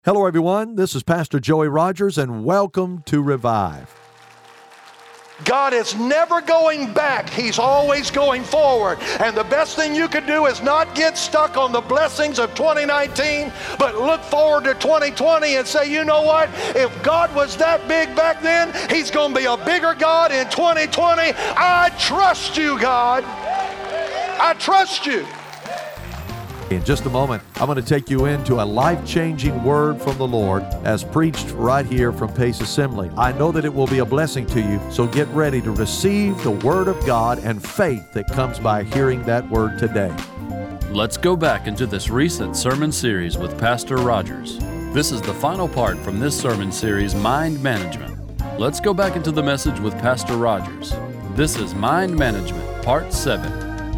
Hello, everyone. This is Pastor Joey Rogers, and welcome to Revive. God is never going back. He's always going forward. And the best thing you can do is not get stuck on the blessings of 2019, but look forward to 2020 and say, you know what? If God was that big back then, He's going to be a bigger God in 2020. I trust you, God. I trust you. In just a moment, I'm going to take you into a life-changing word from the Lord as preached right here from Pace Assembly. I know that it will be a blessing to you, so get ready to receive the Word of God and faith that comes by hearing that word today. Let's go back into this recent sermon series with Pastor Rogers. This is the final part from this sermon series, Mind Management. Let's go back into the message with Pastor Rogers. This is Mind Management, Part 7.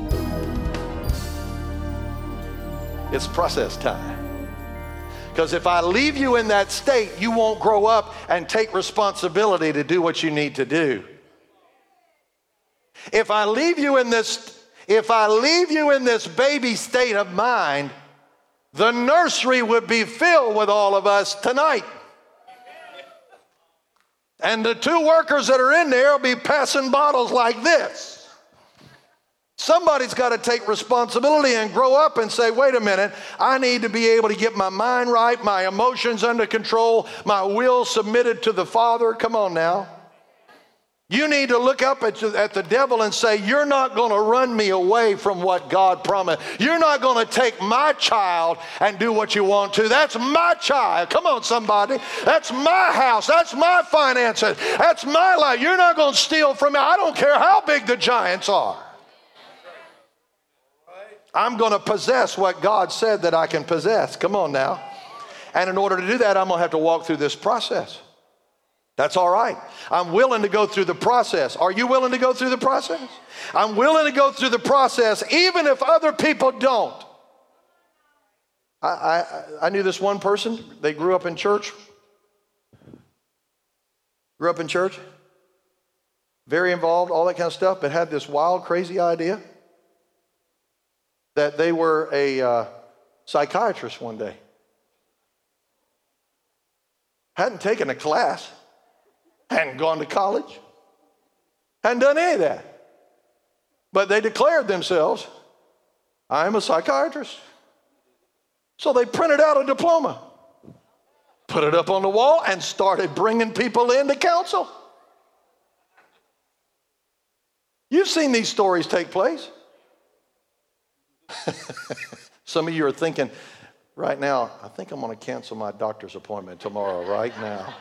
It's process time. Because if I leave you in that state, you won't grow up and take responsibility to do what you need to do. If I leave you in this baby state of mind, the nursery would be filled with all of us tonight. And the two workers that are in there will be passing bottles like this. Somebody's got to take responsibility and grow up and say, wait a minute, I need to be able to get my mind right, my emotions under control, my will submitted to the Father. Come on now. You need to look up at the devil and say, you're not going to run me away from what God promised. You're not going to take my child and do what you want to. That's my child. Come on, somebody. That's my house. That's my finances. That's my life. You're not going to steal from me. I don't care how big the giants are. I'm going to possess what God said that I can possess. Come on now. And in order to do that, I'm going to have to walk through this process. That's all right. I'm willing to go through the process. Are you willing to go through the process? I'm willing to go through the process even if other people don't. I knew this one person. They grew up in church. Very involved, all that kind of stuff, but had this wild, crazy idea that they were a psychiatrist one day. Hadn't taken a class, hadn't gone to college, hadn't done any of that. But they declared themselves, I'm a psychiatrist. So they printed out a diploma, put it up on the wall, and started bringing people in to counsel. You've seen these stories take place. Some of you are thinking right now, I think I'm going to cancel my doctor's appointment tomorrow right now.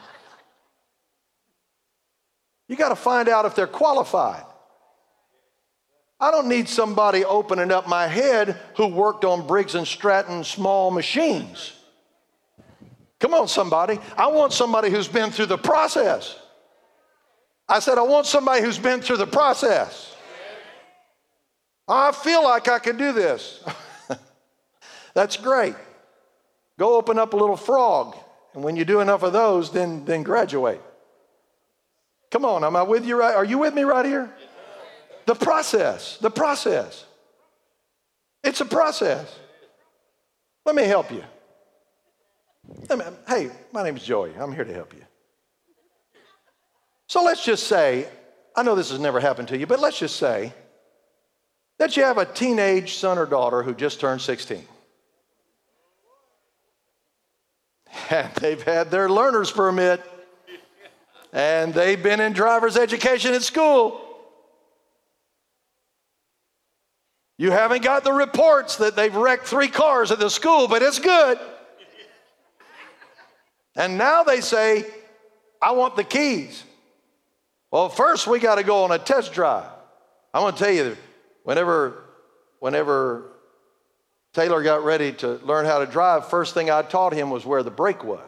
You got to find out if they're qualified. I don't need somebody opening up my head who worked on Briggs & Stratton small machines. Come on, somebody. I want somebody who's been through the process. I said, I want somebody who's been through the process. I feel like I could do this. That's great. Go open up a little frog, and when you do enough of those, then graduate. Come on, am I with you right? Are you with me right here? The process. It's a process. Let me help you. Hey, my name's Joey. I'm here to help you. So let's just say, I know this has never happened to you, but let's just say that you have a teenage son or daughter who just turned 16. And they've had their learner's permit. And they've been in driver's education at school. You haven't got the reports that they've wrecked 3 cars at the school, but it's good. And now they say, I want the keys. Well, first we got to go on a test drive. I'm going to tell you, whenever Taylor got ready to learn how to drive, first thing I taught him was where the brake was.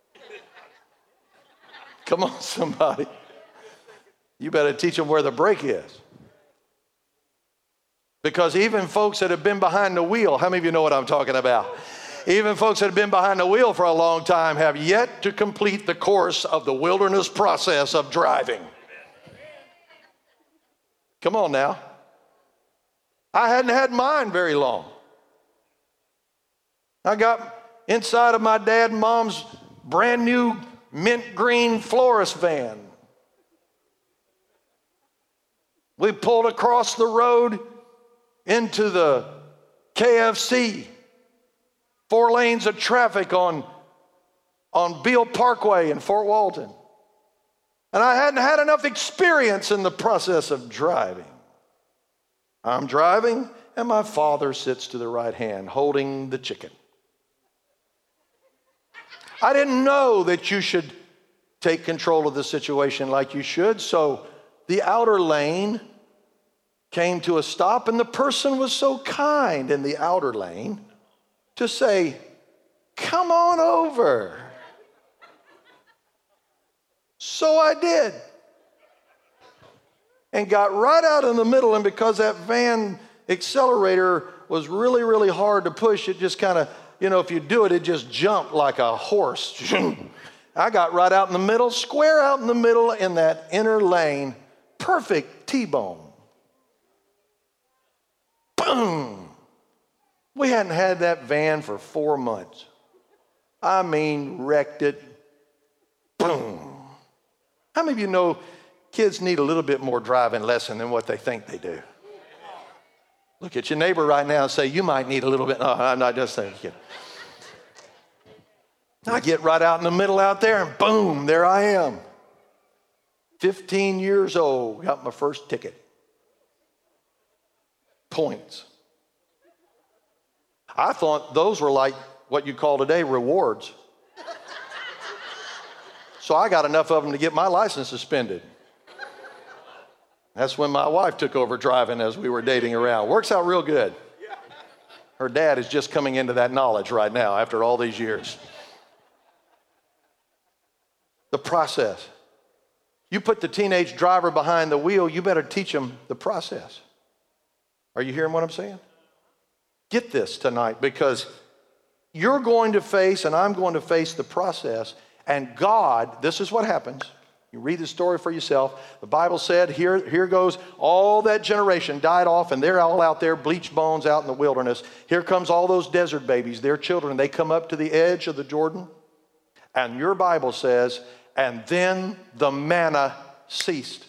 Come on, somebody. You better teach them where the brake is. Because even folks that have been behind the wheel, how many of you know what I'm talking about? Even folks that have been behind the wheel for a long time have yet to complete the course of the wilderness process of driving. Come on now. I hadn't had mine very long. I got inside of my dad and mom's brand new mint green florist van. We pulled across the road into the KFC, 4 lanes of traffic on Beale Parkway in Fort Walton. And I hadn't had enough experience in the process of driving. I'm driving, and my father sits to the right hand, holding the chicken. I didn't know that you should take control of the situation like you should, so the outer lane came to a stop, and the person was so kind in the outer lane to say, "Come on over." So I did, and got right out in the middle, and because that van accelerator was really, really hard to push, it just kind of, if you do it, it just jumped like a horse. I got right out in the middle, square out in the middle in that inner lane, perfect T-bone. Boom! We hadn't had that van for 4 months. I mean, wrecked it. Boom! How many of you know kids need a little bit more driving lesson than what they think they do? Look at your neighbor right now and say, "You might need a little bit." No, I'm not just saying. I get right out in the middle out there, and boom, there I am. 15 years old, got my first ticket. Points. I thought those were like what you call today rewards. So I got enough of them to get my license suspended. That's when my wife took over driving as we were dating around. Works out real good. Her dad is just coming into that knowledge right now after all these years. The process. You put the teenage driver behind the wheel, you better teach them the process. Are you hearing what I'm saying? Get this tonight, because you're going to face and I'm going to face the process. And God, this is what happens. You read the story for yourself. The Bible said, here goes, all that generation died off, and they're all out there, bleached bones out in the wilderness. Here comes all those desert babies, their children. They come up to the edge of the Jordan, and your Bible says, and then the manna ceased.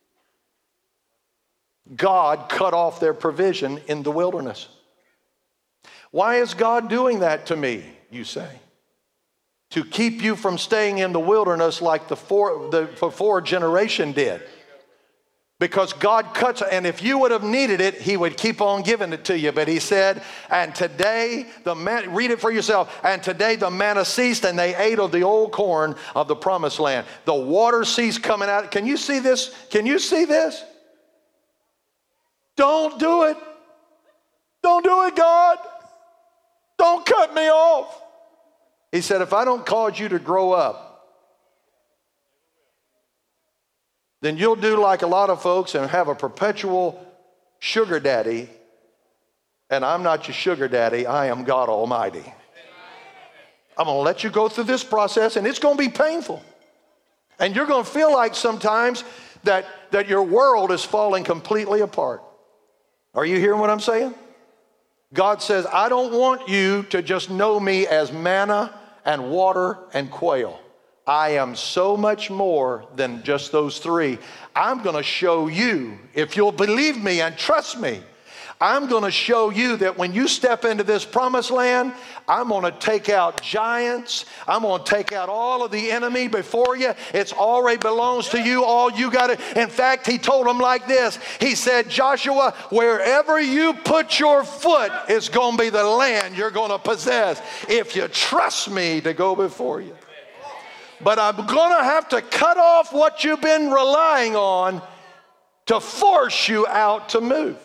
God cut off their provision in the wilderness. Why is God doing that to me, you say? To keep you from staying in the wilderness like the four generation did. Because God cuts, and if you would have needed it, he would keep on giving it to you. But he said, and today, read it for yourself, and today the manna ceased, and they ate of the old corn of the promised land. The water ceased coming out. Can you see this? Can you see this? Don't do it. Don't do it, God. Don't cut me off. He said, if I don't cause you to grow up, then you'll do like a lot of folks and have a perpetual sugar daddy. And I'm not your sugar daddy. I am God Almighty. I'm going to let you go through this process, and it's going to be painful. And you're going to feel like sometimes that your world is falling completely apart. Are you hearing what I'm saying? God says, I don't want you to just know me as manna and water and quail. I am so much more than just those three. I'm going to show you, if you'll believe me and trust me, I'm going to show you that when you step into this promised land, I'm going to take out giants. I'm going to take out all of the enemy before you. It's already belongs to you. All you got to, in fact, he told them like this. He said, Joshua, wherever you put your foot is going to be the land you're going to possess if you trust me to go before you. But I'm going to have to cut off what you've been relying on to force you out to move.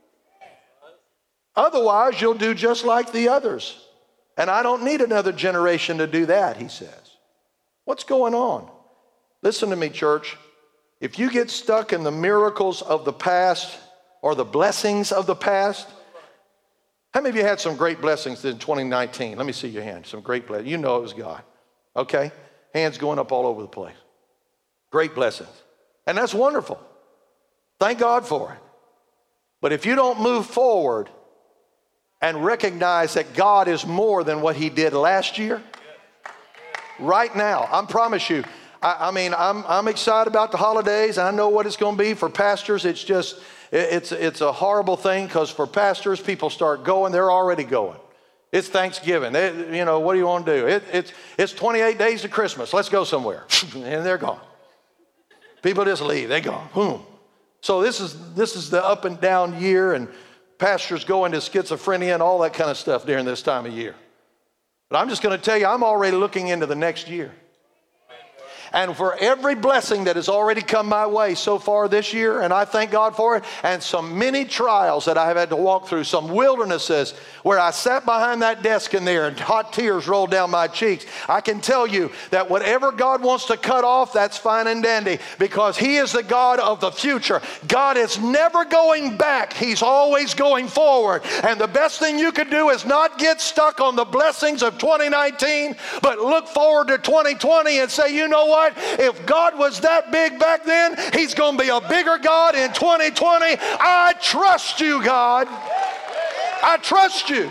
Otherwise, you'll do just like the others. And I don't need another generation to do that, he says. What's going on? Listen to me, church. If you get stuck in the miracles of the past or the blessings of the past, how many of you had some great blessings in 2019? Let me see your hand. Some great blessings. You know it was God. Okay? Hands going up all over the place. Great blessings. And that's wonderful. Thank God for it. But if you don't move forward and recognize that God is more than what he did last year? Right now, I promise you. I'm excited about the holidays. I know what it's going to be for pastors. It's just, it's a horrible thing because for pastors, people start going. They're already going. It's Thanksgiving. What do you want to do? It's 28 days to Christmas. Let's go somewhere. And they're gone. People just leave. They're gone. Boom. So this is the up and down year, and pastors go into schizophrenia and all that kind of stuff during this time of year. But I'm just going to tell you, I'm already looking into the next year. And for every blessing that has already come my way so far this year, and I thank God for it, and some many trials that I have had to walk through, some wildernesses where I sat behind that desk in there and hot tears rolled down my cheeks, I can tell you that whatever God wants to cut off, that's fine and dandy, because he is the God of the future. God is never going back. He's always going forward. And the best thing you can do is not get stuck on the blessings of 2019, but look forward to 2020 and say, you know what? If God was that big back then, he's going to be a bigger God in 2020. I trust you, God. I trust you.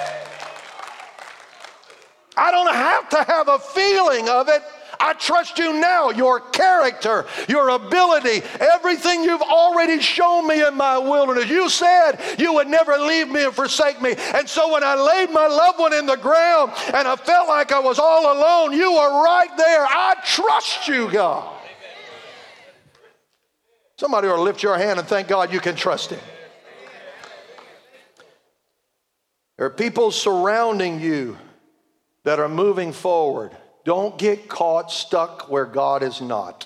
I don't have to have a feeling of it. I trust you now, your character, your ability, everything you've already shown me in my wilderness. You said you would never leave me and forsake me. And so when I laid my loved one in the ground and I felt like I was all alone, you were right there. I trust you, God. Somebody ought to lift your hand and thank God you can trust him. There are people surrounding you that are moving forward. Don't get caught stuck where God is not.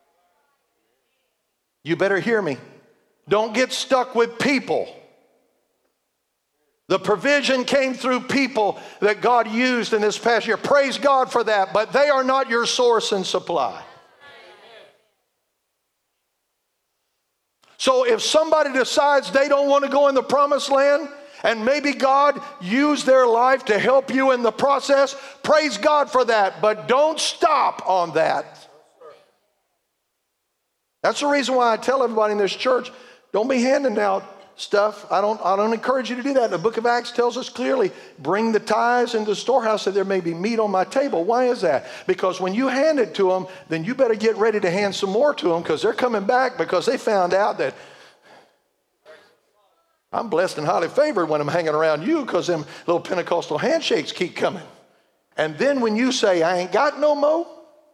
You better hear me. Don't get stuck with people. The provision came through people that God used in this past year. Praise God for that, but they are not your source and supply. So if somebody decides they don't want to go in the promised land, and maybe God used their life to help you in the process, praise God for that, but don't stop on that. That's the reason why I tell everybody in this church, don't be handing out stuff. I don't encourage you to do that. The book of Acts tells us clearly, bring the tithes into the storehouse that there may be meat on my table. Why is that? Because when you hand it to them, then you better get ready to hand some more to them, because they're coming back because they found out that I'm blessed and highly favored when I'm hanging around you, because them little Pentecostal handshakes keep coming. And then when you say, I ain't got no more,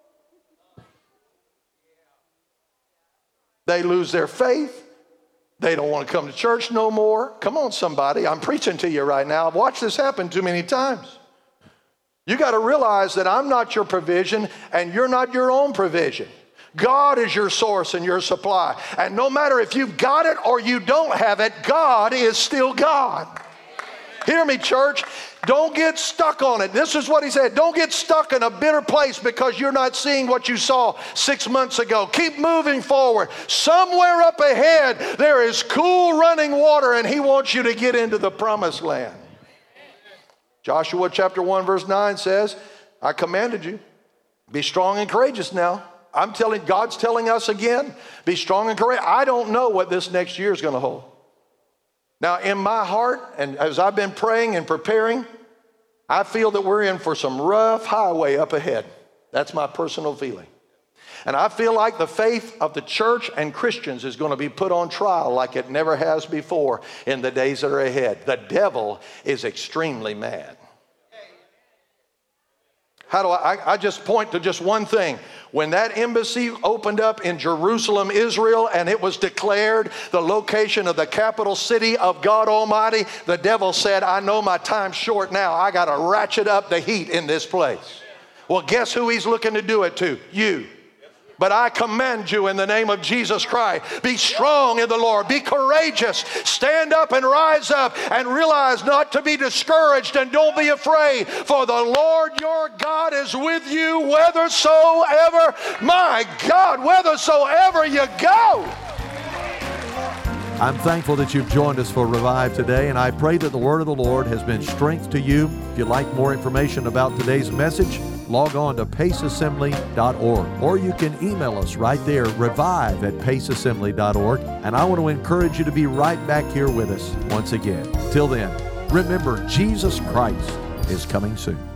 they lose their faith. They don't want to come to church no more. Come on, somebody. I'm preaching to you right now. I've watched this happen too many times. You got to realize that I'm not your provision and you're not your own provision. God is your source and your supply. And no matter if you've got it or you don't have it, God is still God. Hear me, church. Don't get stuck on it. This is what he said. Don't get stuck in a bitter place because you're not seeing what you saw 6 months ago. Keep moving forward. Somewhere up ahead, there is cool running water, and he wants you to get into the promised land. Joshua chapter 1 verse 9 says, I commanded you, be strong and courageous now. God's telling us again, be strong and courageous. I don't know what this next year is going to hold. Now, in my heart, and as I've been praying and preparing, I feel that we're in for some rough highway up ahead. That's my personal feeling. And I feel like the faith of the church and Christians is going to be put on trial like it never has before in the days that are ahead. The devil is extremely mad. How do I just point to just one thing. When that embassy opened up in Jerusalem, Israel, and it was declared the location of the capital city of God Almighty, the devil said, I know my time's short now. I got to ratchet up the heat in this place. Well, guess who he's looking to do it to? You. But I command you in the name of Jesus Christ, be strong in the Lord, be courageous, stand up and rise up and realize not to be discouraged, and don't be afraid, for the Lord your God is with you whithersoever, my God, whithersoever you go. I'm thankful that you've joined us for Revive today, and I pray that the word of the Lord has been strength to you. If you'd like more information about today's message, log on to paceassembly.org, or you can email us right there, revive@paceassembly.org, and I want to encourage you to be right back here with us once again. Till then, Remember, Jesus Christ is coming soon.